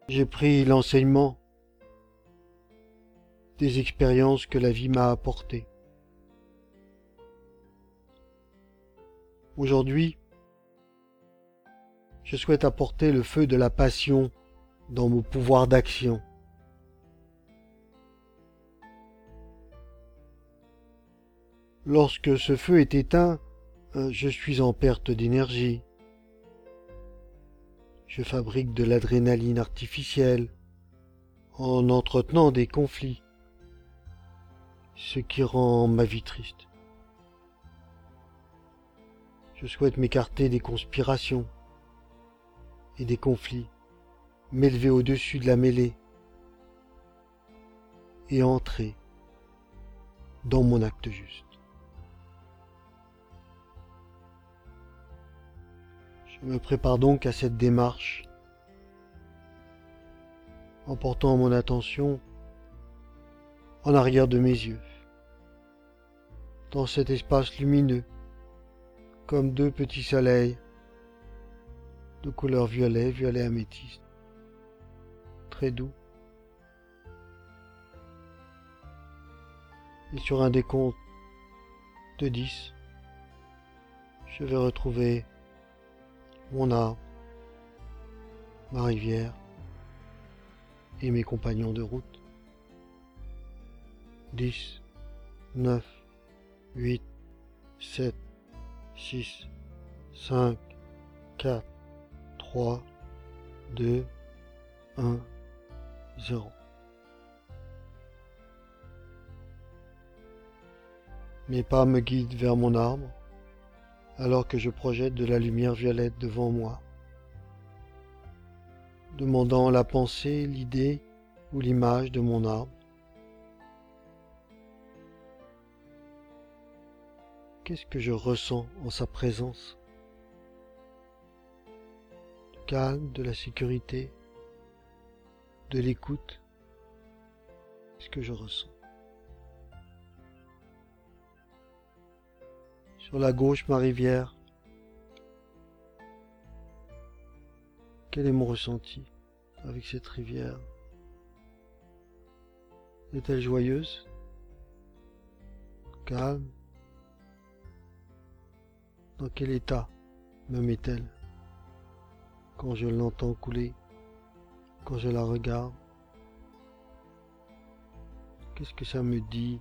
J'ai pris l'enseignement des expériences que la vie m'a apportées. Aujourd'hui, je souhaite apporter le feu de la passion dans mon pouvoir d'action. Lorsque ce feu est éteint, je suis en perte d'énergie. Je fabrique de l'adrénaline artificielle en entretenant des conflits, ce qui rend ma vie triste. Je souhaite m'écarter des conspirations et des conflits, m'élever au-dessus de la mêlée et entrer dans mon acte juste. Je me prépare donc à cette démarche en portant mon attention en arrière de mes yeux, dans cet espace lumineux, comme deux petits soleils de couleur violet, violet améthyste, très doux. Et sur un décompte de 10, je vais retrouver mon arbre, ma rivière et mes compagnons de route. 10, 9, 8, 7, 6, 5, 4, 3, 2, 1, 0. Mes pas me guident vers mon arbre, alors que je projette de la lumière violette devant moi, demandant la pensée, l'idée ou l'image de mon arbre. Qu'est-ce que je ressens en sa présence? Du calme, de la sécurité, de l'écoute. Qu'est-ce que je ressens? Sur la gauche, ma rivière. Quel est mon ressenti avec cette rivière? Est-elle joyeuse? Calme? Dans quel état me met-elle quand je l'entends couler, quand je la regarde? Qu'est-ce que ça me dit?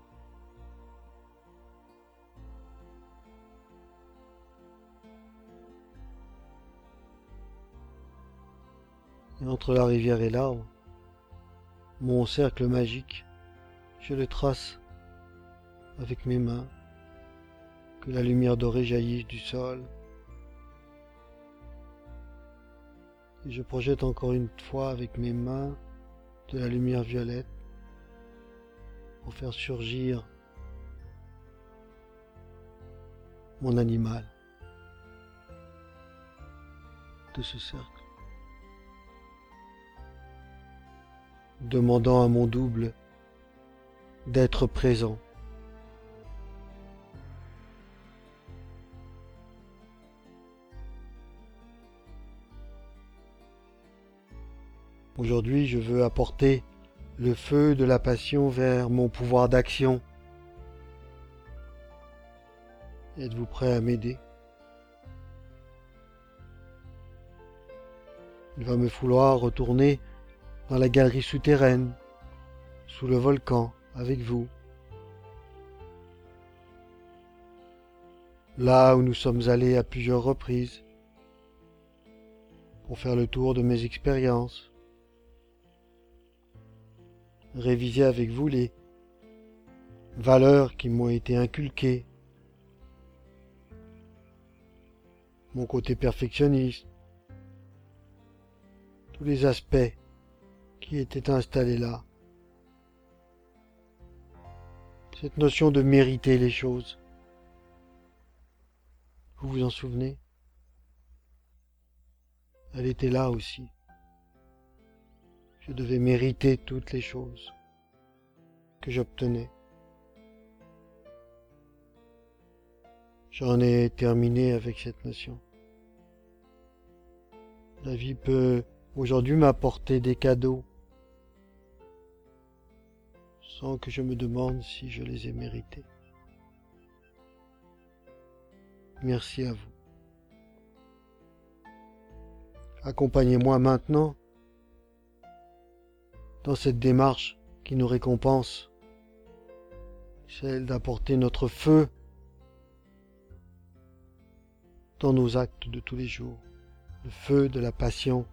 Et entre la rivière et l'arbre, mon cercle magique, je le trace avec mes mains, que la lumière dorée jaillisse du sol. Et je projette encore une fois avec mes mains de la lumière violette pour faire surgir mon animal de ce cercle, demandant à mon double d'être présent. Aujourd'hui, je veux apporter le feu de la passion vers mon pouvoir d'action. Êtes-vous prêt à m'aider? Il va me falloir retourner dans la galerie souterraine, sous le volcan, avec vous. Là où nous sommes allés à plusieurs reprises, pour faire le tour de mes expériences. Réviser avec vous les valeurs qui m'ont été inculquées, mon côté perfectionniste, tous les aspects qui étaient installés là. Cette notion de mériter les choses. Vous vous en souvenez? Elle était là aussi. Je devais mériter toutes les choses que j'obtenais. J'en ai terminé avec cette notion. La vie peut aujourd'hui m'apporter des cadeaux, sans que je me demande si je les ai mérités. Merci à vous. Accompagnez-moi maintenant dans cette démarche qui nous récompense, celle d'apporter notre feu dans nos actes de tous les jours, le feu de la passion.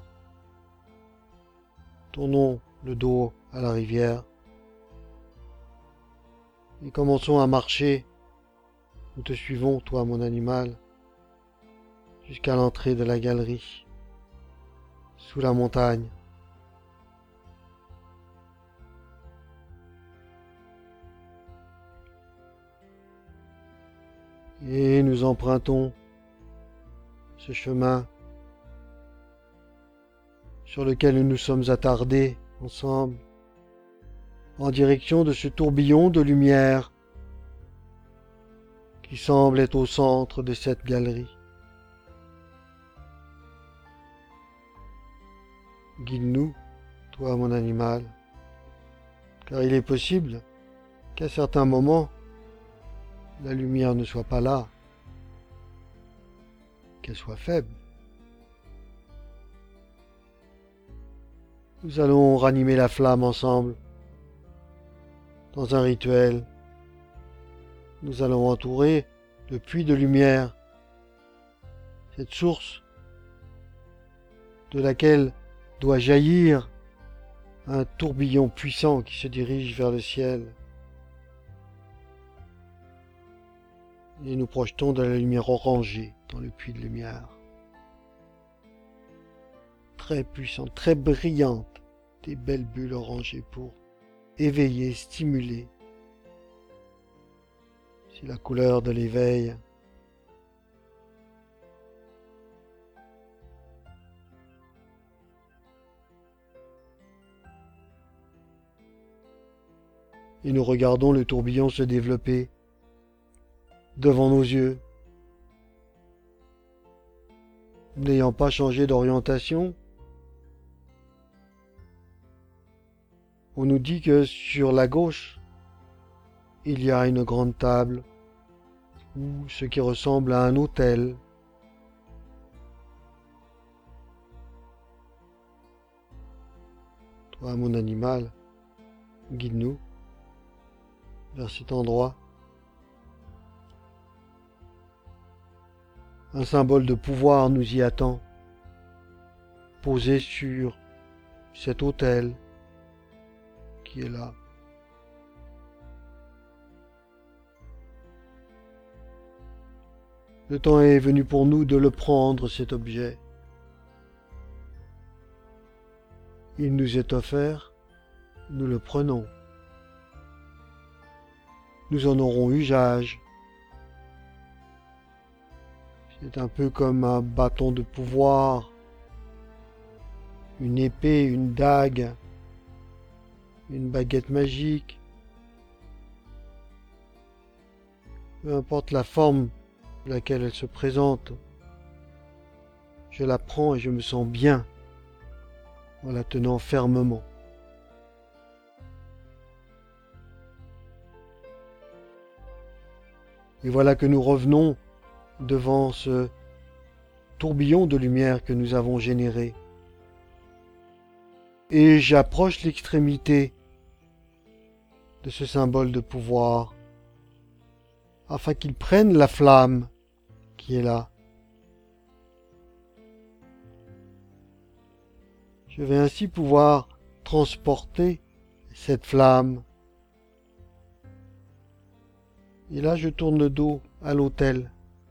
Tournons le dos à la rivière et commençons à marcher. Nous te suivons, toi mon animal, jusqu'à l'entrée de la galerie, sous la montagne. Et nous empruntons ce chemin sur lequel nous nous sommes attardés ensemble, en direction de ce tourbillon de lumière qui semble être au centre de cette galerie. Guide-nous, toi mon animal, car il est possible qu'à certains moments, la lumière ne soit pas là, qu'elle soit faible. Nous allons ranimer la flamme ensemble, dans un rituel. Nous allons entourer le puits de lumière, cette source de laquelle doit jaillir un tourbillon puissant qui se dirige vers le ciel. Et nous projetons de la lumière orangée dans le puits de lumière. Très puissante, très brillante, des belles bulles orangées pour éveiller, stimuler. C'est la couleur de l'éveil. Et nous regardons le tourbillon se développer devant nos yeux. N'ayant pas changé d'orientation, on nous dit que sur la gauche, il y a une grande table, ou ce qui ressemble à un autel. Toi, mon animal, guide-nous vers cet endroit. Un symbole de pouvoir nous y attend, posé sur cet autel qui est là. Le temps est venu pour nous de le prendre, cet objet. Il nous est offert, nous le prenons. Nous en aurons usage. C'est un peu comme un bâton de pouvoir, une épée, une dague, une baguette magique. Peu importe la forme de laquelle elle se présente, je la prends et je me sens bien en la tenant fermement. Et voilà que nous revenons devant ce tourbillon de lumière que nous avons généré. Et j'approche l'extrémité de ce symbole de pouvoir, afin qu'il prenne la flamme qui est là. Je vais ainsi pouvoir transporter cette flamme. Et là, je tourne le dos à l'autel.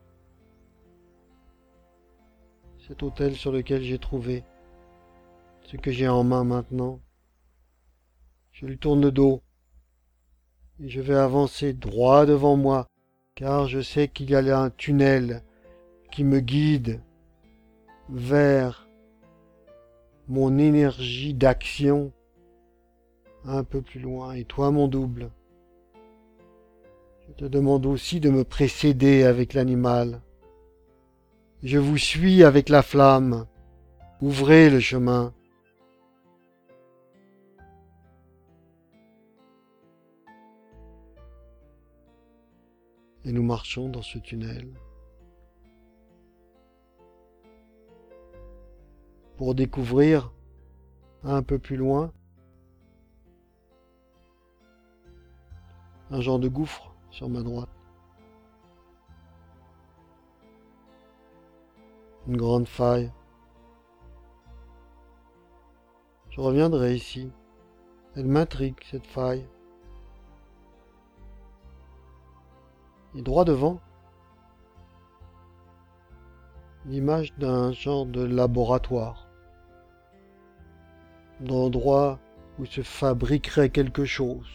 Cet autel sur lequel j'ai trouvé ce que j'ai en main maintenant. Je lui tourne le dos et je vais avancer droit devant moi, car je sais qu'il y a là un tunnel qui me guide vers mon énergie d'action un peu plus loin. Et toi, mon double, je te demande aussi de me précéder avec l'animal. Je vous suis avec la flamme, Ouvrez le chemin. Et nous marchons dans ce tunnel pour découvrir un peu plus loin un genre de gouffre sur ma droite. Une grande faille. Je reviendrai ici. Elle m'intrigue, cette faille. Et droit devant, l'image d'un genre de laboratoire, d'endroit où se fabriquerait quelque chose.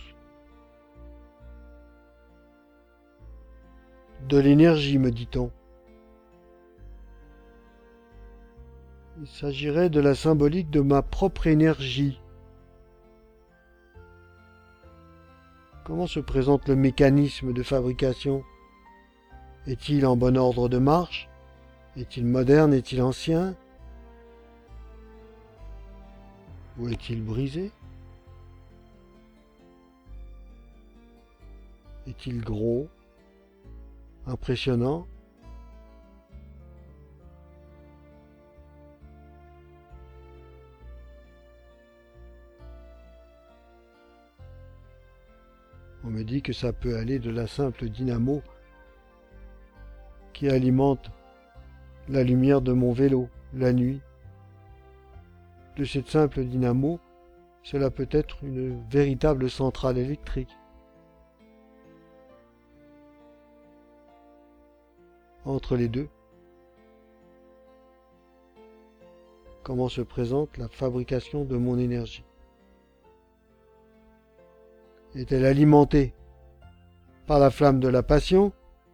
De l'énergie, me dit-on. Il s'agirait de la symbolique de ma propre énergie. Comment se présente le mécanisme de fabrication? Est-il en bon ordre de marche? Est-il moderne? Est-il ancien? Ou est-il brisé? Est-il gros? Impressionnant? On me dit que ça peut aller de la simple dynamo qui alimente la lumière de mon vélo la nuit. De cette simple dynamo, cela peut être une véritable centrale électrique. Entre les deux, comment se présente la fabrication de mon énergie? Est-elle alimentée par la flamme de la passion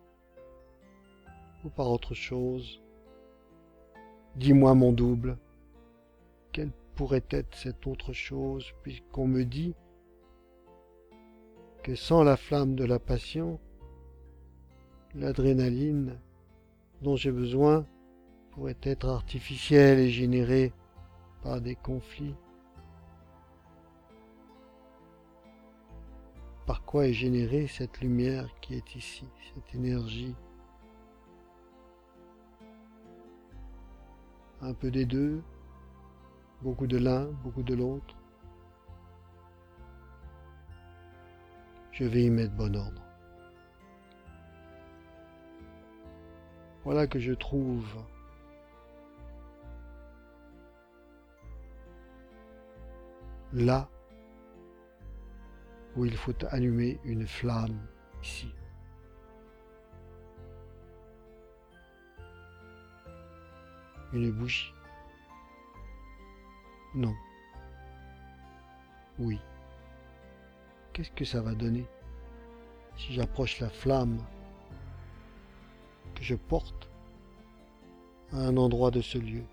ou par autre chose? Dis-moi, mon double, quelle pourrait être cette autre chose, puisqu'on me dit que sans la flamme de la passion, l'adrénaline dont j'ai besoin pourrait être artificielle et générée par des conflits. Par quoi est générée cette lumière qui est ici, cette énergie? Un peu des deux, beaucoup de l'un, beaucoup de l'autre. Je vais y mettre bon ordre. Voilà que je trouve là où il faut allumer une flamme, ici. Une bougie. Non. Oui. Qu'est-ce que ça va donner si j'approche la flamme que je porte à un endroit de ce lieu?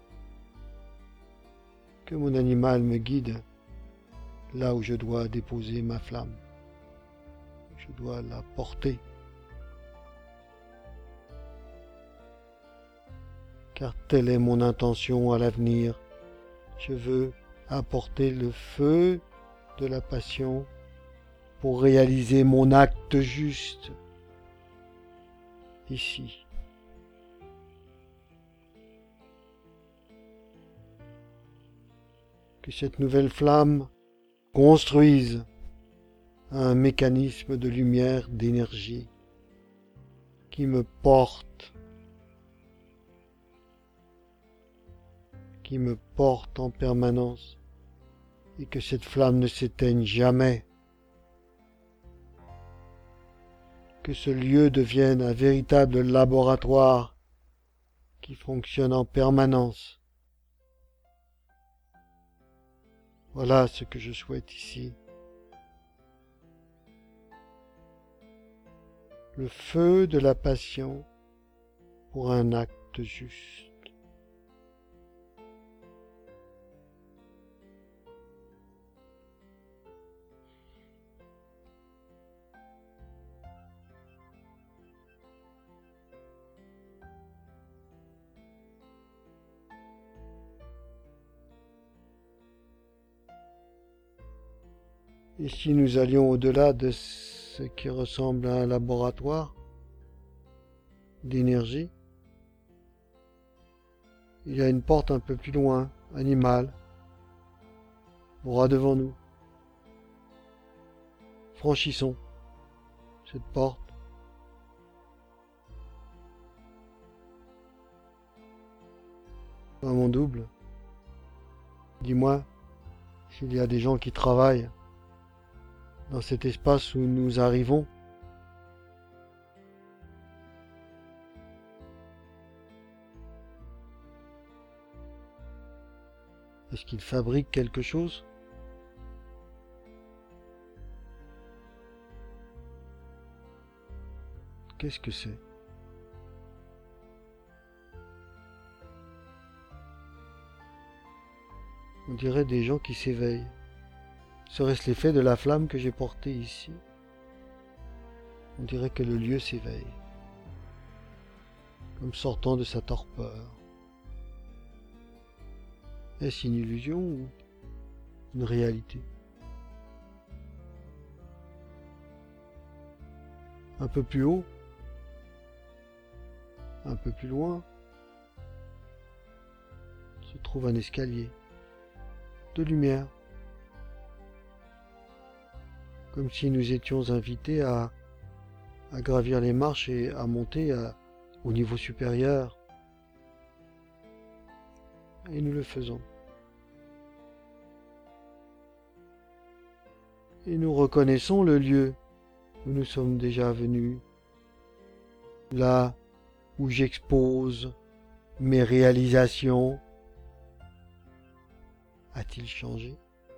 Que mon animal me guide là où je dois déposer ma flamme. Je dois la porter. Car telle est mon intention à l'avenir. Je veux apporter le feu de la passion pour réaliser mon acte juste ici. Que cette nouvelle flamme construise un mécanisme de lumière, d'énergie qui me porte en permanence et que cette flamme ne s'éteigne jamais. Que ce lieu devienne un véritable laboratoire qui fonctionne en permanence. Voilà ce que je souhaite ici. Le feu de la passion pour un acte juste. Et si nous allions au-delà de ce qui ressemble à un laboratoire d'énergie, il y a une porte un peu plus loin, animale, bras devant nous. Franchissons cette porte. À mon double, dis-moi s'il y a des gens qui travaillent dans cet espace où nous arrivons. Est-ce qu'ils fabriquent quelque chose? Qu'est-ce que c'est? On dirait des gens qui s'éveillent. Serait-ce l'effet de la flamme que j'ai portée ici? On dirait que le lieu s'éveille, comme sortant de sa torpeur. Est-ce une illusion ou une réalité? Un peu plus haut, un peu plus loin, se trouve un escalier de lumière, comme si nous étions invités à gravir les marches et à monter au niveau supérieur. Et nous le faisons. Et nous reconnaissons le lieu où nous sommes déjà venus, là où j'expose mes réalisations. A-t-il changé?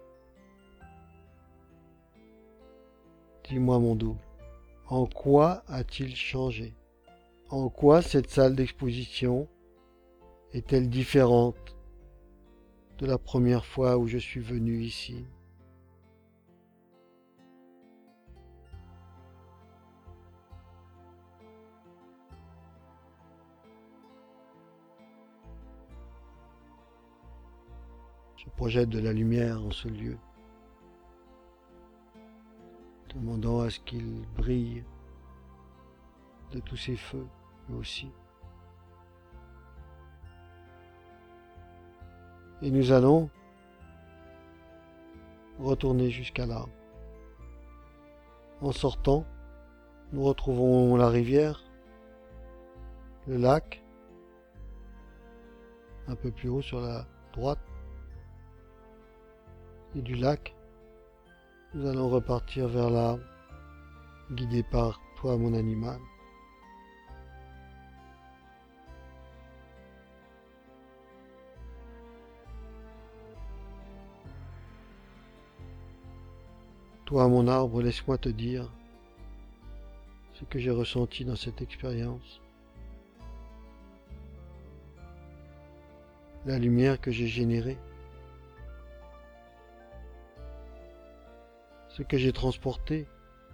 Dis-moi mon double, en quoi a-t-il changé? En quoi cette salle d'exposition est-elle différente de la première fois où je suis venu ici? Je projette de la lumière en ce lieu, demandant à ce qu'il brille de tous ses feux, lui aussi. Et nous allons retourner jusqu'à là. En sortant, nous retrouvons la rivière, le lac, un peu plus haut sur la droite. Et du lac, nous allons repartir vers l'arbre, guidés par toi, mon animal. Toi, mon arbre, laisse-moi te dire ce que j'ai ressenti dans cette expérience. La lumière que j'ai générée. Ce que j'ai transporté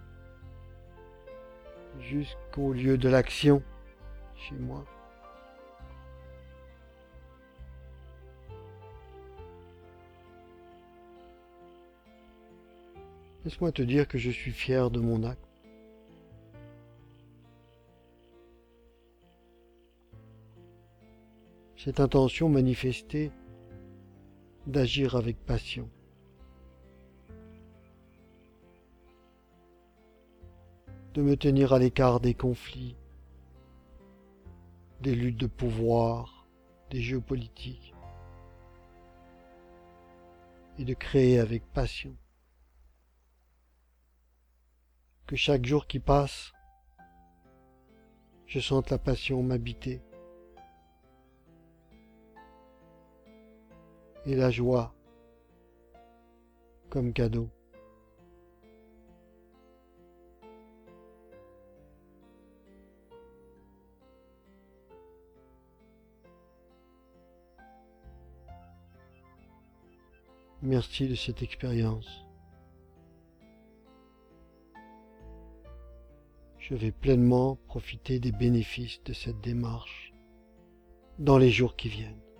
jusqu'au lieu de l'action chez moi. Laisse-moi te dire que je suis fier de mon acte. Cette intention manifestée d'agir avec passion. De me tenir à l'écart des conflits, des luttes de pouvoir, des jeux politiques, et de créer avec passion. Que chaque jour qui passe, je sente la passion m'habiter, et la joie comme cadeau. Merci de cette expérience. Je vais pleinement profiter des bénéfices de cette démarche dans les jours qui viennent.